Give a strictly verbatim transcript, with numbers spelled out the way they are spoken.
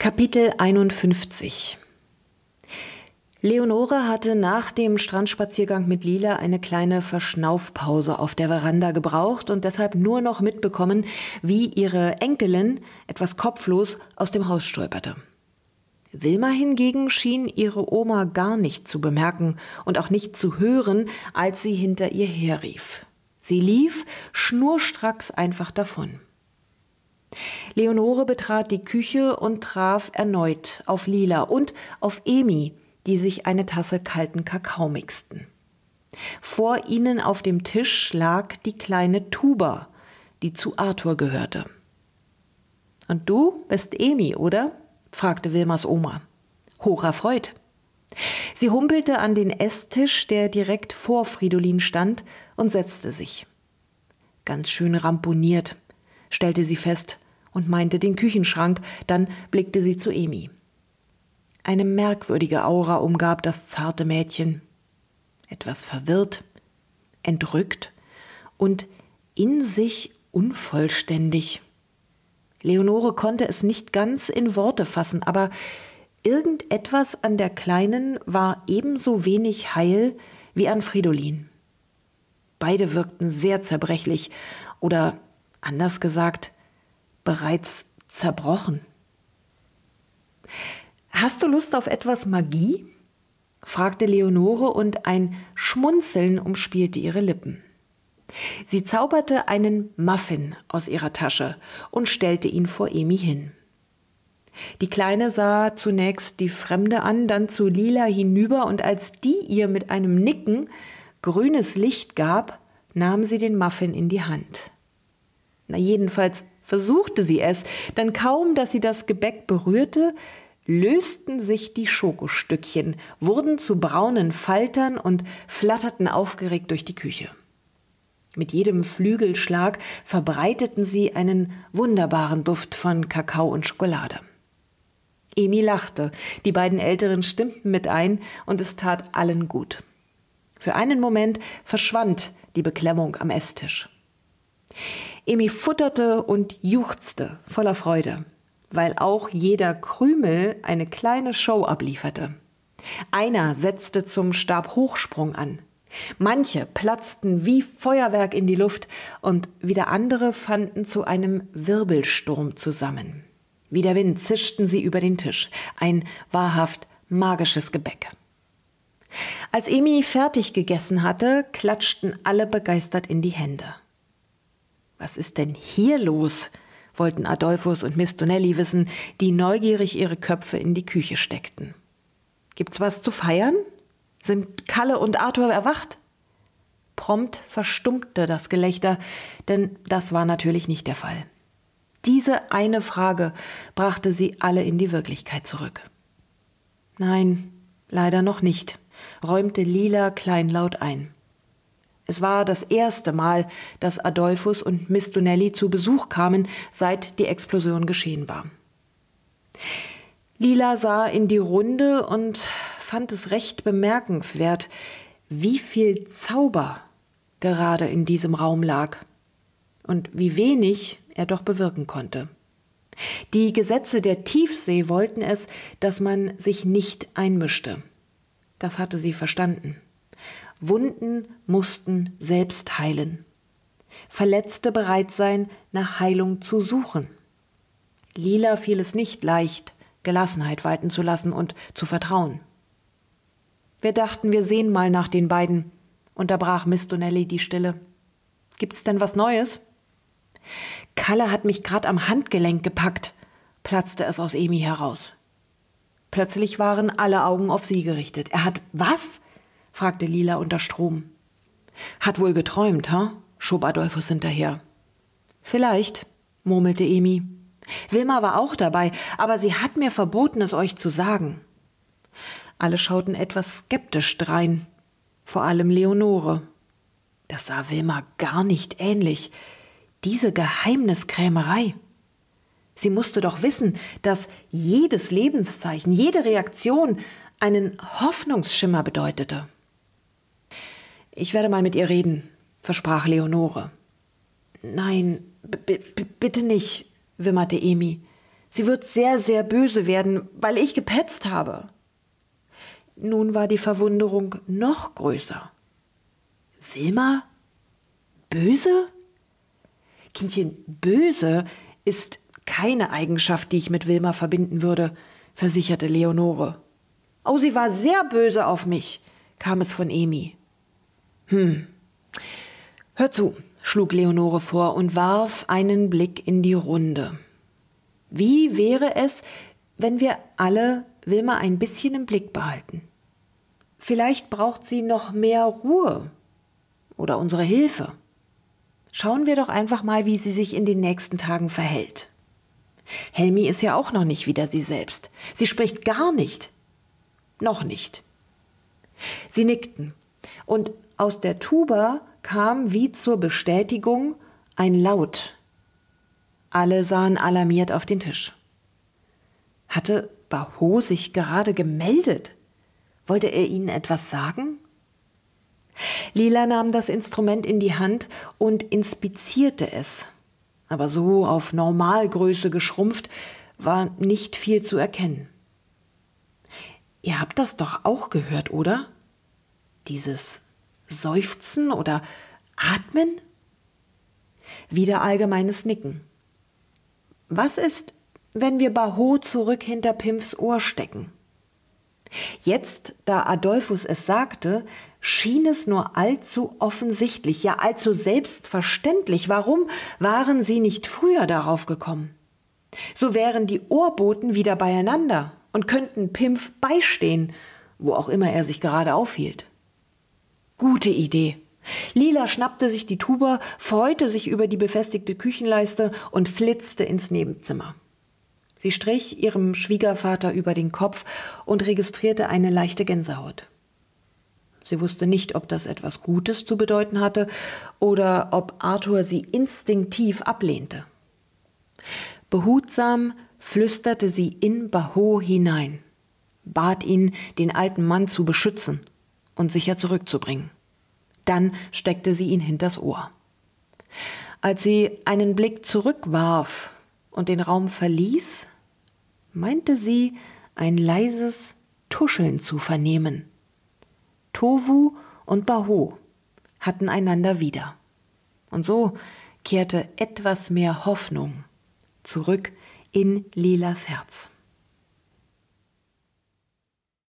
Kapitel einundfünfzig. Leonore hatte nach dem Strandspaziergang mit Lila eine kleine Verschnaufpause auf der Veranda gebraucht und deshalb nur noch mitbekommen, wie ihre Enkelin etwas kopflos aus dem Haus stolperte. Wilma hingegen schien ihre Oma gar nicht zu bemerken und auch nicht zu hören, als sie hinter ihr herrief. Sie lief schnurstracks einfach davon. Leonore betrat die Küche und traf erneut auf Lila und auf Emi, die sich eine Tasse kalten Kakao mixten. Vor ihnen auf dem Tisch lag die kleine Tuba, die zu Arthur gehörte. »Und du bist Emi, oder?« fragte Wilmas Oma. Hocherfreut. Sie humpelte an den Esstisch, der direkt vor Fridolin stand, und setzte sich. Ganz schön ramponiert, stellte sie fest und meinte den Küchenschrank, dann blickte sie zu Emi. Eine merkwürdige Aura umgab das zarte Mädchen. Etwas verwirrt, entrückt und in sich unvollständig. Leonore konnte es nicht ganz in Worte fassen, aber irgendetwas an der Kleinen war ebenso wenig heil wie an Fridolin. Beide wirkten sehr zerbrechlich oder, anders gesagt, bereits zerbrochen. »Hast du Lust auf etwas Magie?« fragte Leonore und ein Schmunzeln umspielte ihre Lippen. Sie zauberte einen Muffin aus ihrer Tasche und stellte ihn vor Emi hin. Die Kleine sah zunächst die Fremde an, dann zu Lila hinüber und als die ihr mit einem Nicken grünes Licht gab, nahm sie den Muffin in die Hand. Na, jedenfalls versuchte sie es, denn kaum, dass sie das Gebäck berührte, lösten sich die Schokostückchen, wurden zu braunen Faltern und flatterten aufgeregt durch die Küche. Mit jedem Flügelschlag verbreiteten sie einen wunderbaren Duft von Kakao und Schokolade. Emi lachte, die beiden Älteren stimmten mit ein und es tat allen gut. Für einen Moment verschwand die Beklemmung am Esstisch. Emi futterte und juchzte voller Freude, weil auch jeder Krümel eine kleine Show ablieferte. Einer setzte zum Stabhochsprung an. Manche platzten wie Feuerwerk in die Luft und wieder andere fanden zu einem Wirbelsturm zusammen. Wie der Wind zischten sie über den Tisch. Ein wahrhaft magisches Gebäck. Als Emi fertig gegessen hatte, klatschten alle begeistert in die Hände. »Was ist denn hier los?« wollten Adolphus und Miss Donnelly wissen, die neugierig ihre Köpfe in die Küche steckten. »Gibt's was zu feiern? Sind Kalle und Arthur erwacht?« Prompt verstummte das Gelächter, denn das war natürlich nicht der Fall. Diese eine Frage brachte sie alle in die Wirklichkeit zurück. »Nein, leider noch nicht«, räumte Lila kleinlaut ein. Es war das erste Mal, dass Adolphus und Miss Donnelly zu Besuch kamen, seit die Explosion geschehen war. Lila sah in die Runde und fand es recht bemerkenswert, wie viel Zauber gerade in diesem Raum lag und wie wenig er doch bewirken konnte. Die Gesetze der Tiefsee wollten es, dass man sich nicht einmischte. Das hatte sie verstanden. Wunden mussten selbst heilen. Verletzte bereit sein, nach Heilung zu suchen. Lila fiel es nicht leicht, Gelassenheit walten zu lassen und zu vertrauen. »Wir dachten, wir sehen mal nach den beiden«, unterbrach Miss Donnelly die Stille. »Gibt's denn was Neues?« »Kalle hat mich grad am Handgelenk gepackt«, platzte es aus Emi heraus. Plötzlich waren alle Augen auf sie gerichtet. »Er hat was?« fragte Lila unter Strom. »Hat wohl geträumt, ha?«, schob Adolphus hinterher. »Vielleicht«, murmelte Emi. »Wilma war auch dabei, aber sie hat mir verboten, es euch zu sagen.« Alle schauten etwas skeptisch drein, vor allem Leonore. Das sah Wilma gar nicht ähnlich. Diese Geheimniskrämerei. Sie musste doch wissen, dass jedes Lebenszeichen, jede Reaktion einen Hoffnungsschimmer bedeutete. »Ich werde mal mit ihr reden«, versprach Leonore. »Nein, b- b- bitte nicht«, wimmerte Emi. Sie wird sehr, sehr böse werden, weil ich gepetzt habe. Nun war die Verwunderung noch größer. Wilma? Böse? Kindchen, böse ist keine Eigenschaft, die ich mit Wilma verbinden würde, versicherte Leonore. Oh, sie war sehr böse auf mich, kam es von Emi. Hm. Hör zu, schlug Leonore vor und warf einen Blick in die Runde. Wie wäre es, wenn wir alle Wilma ein bisschen im Blick behalten? Vielleicht braucht sie noch mehr Ruhe oder unsere Hilfe. Schauen wir doch einfach mal, wie sie sich in den nächsten Tagen verhält. Helmi ist ja auch noch nicht wieder sie selbst. Sie spricht gar nicht. Noch nicht. Sie nickten und aus der Tuba kam wie zur Bestätigung ein Laut. Alle sahen alarmiert auf den Tisch. Hatte Baho sich gerade gemeldet? Wollte er ihnen etwas sagen? Lila nahm das Instrument in die Hand und inspizierte es. Aber so auf Normalgröße geschrumpft war nicht viel zu erkennen. Ihr habt das doch auch gehört, oder? Dieses Seufzen oder Atmen? Wieder allgemeines Nicken. Was ist, wenn wir Baho zurück hinter Pimps Ohr stecken? Jetzt, da Adolphus es sagte, schien es nur allzu offensichtlich, ja allzu selbstverständlich. Warum waren sie nicht früher darauf gekommen? So wären die Ohrboten wieder beieinander und könnten Pimpf beistehen, wo auch immer er sich gerade aufhielt. Gute Idee. Lila schnappte sich die Tuba, freute sich über die befestigte Küchenleiste und flitzte ins Nebenzimmer. Sie strich ihrem Schwiegervater über den Kopf und registrierte eine leichte Gänsehaut. Sie wusste nicht, ob das etwas Gutes zu bedeuten hatte oder ob Arthur sie instinktiv ablehnte. Behutsam flüsterte sie in Baho hinein, bat ihn, den alten Mann zu beschützen und sicher zurückzubringen. Dann steckte sie ihn hinters Ohr. Als sie einen Blick zurückwarf und den Raum verließ, meinte sie, ein leises Tuscheln zu vernehmen. Tovu und Baho hatten einander wieder. Und so kehrte etwas mehr Hoffnung zurück in Lilas Herz.